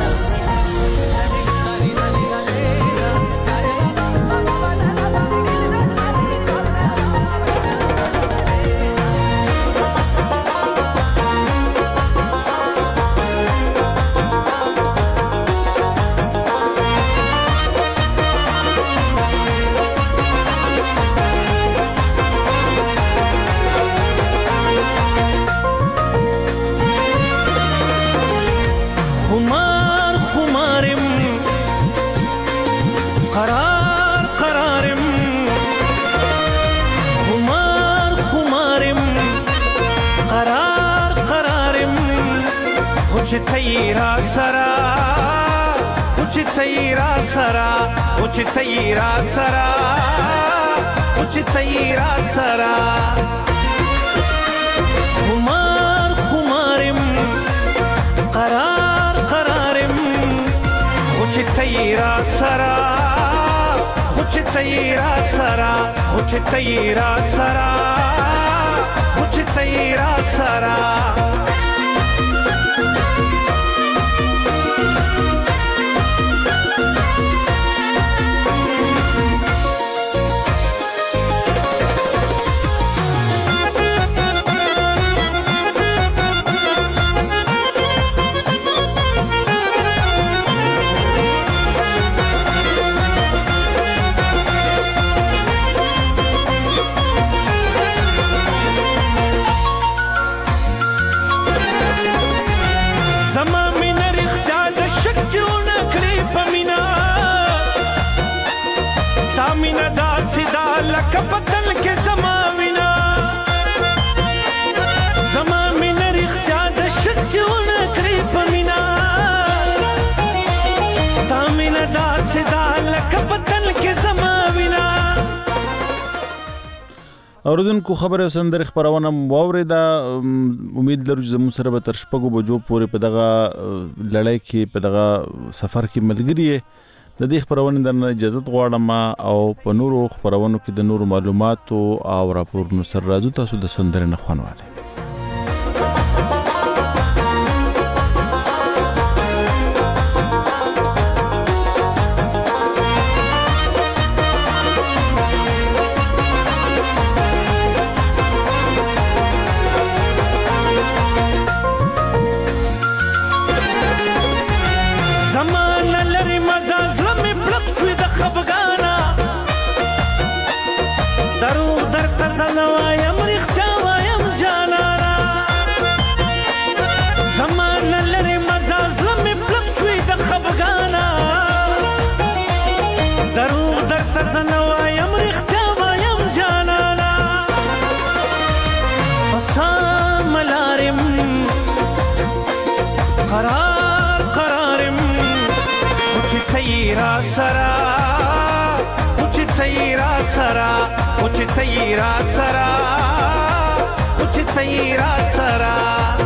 تیرا سرا کچھ تیرا سرا کچھ تیرا سرا کچھ تیرا سرا خمار خمارم قرار قرارم کچھ تیرا سرا کچھ تیرا سرا کچھ تیرا سرا کچھ تیرا سرا کپتل کې زماوینا زمامین رښتیا د شچونه کړی پمینا ستامین دا سدا لکپتل کې زماوینا.
اوردونکو خبره سندر خبرونه واورېدا. امید لرو چې زموږ سره به تر شپږو بجو پورې په دغه لړۍ کې په دغه سفر کې ملګری د دې خبرونه درنه اجازه غواړم او په نورو خبرونو کې د نورو معلوماتو او راپورونو سره راځو تاسو د سندره نه خوانواله.
چې ته را سره خو چې ته را سره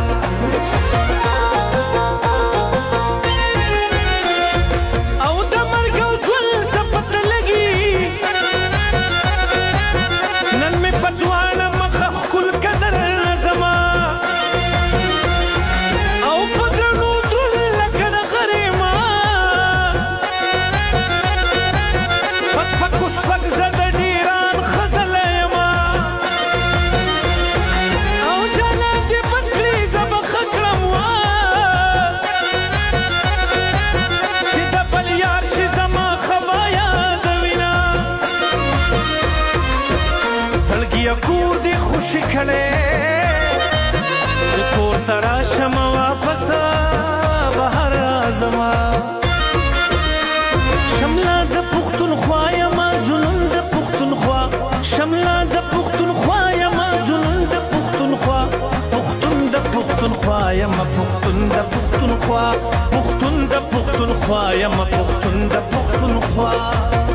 شمه واپس بهر زما شمله د پښتونخوا یم جنون د پښتونخوا شمله د پښتونخوا یم جنون د پښتونخوا پښتون د پښتونخوا یم پښتون د پښتونخوا پښتون د پښتونخوا یم پښتون د پښتونخوا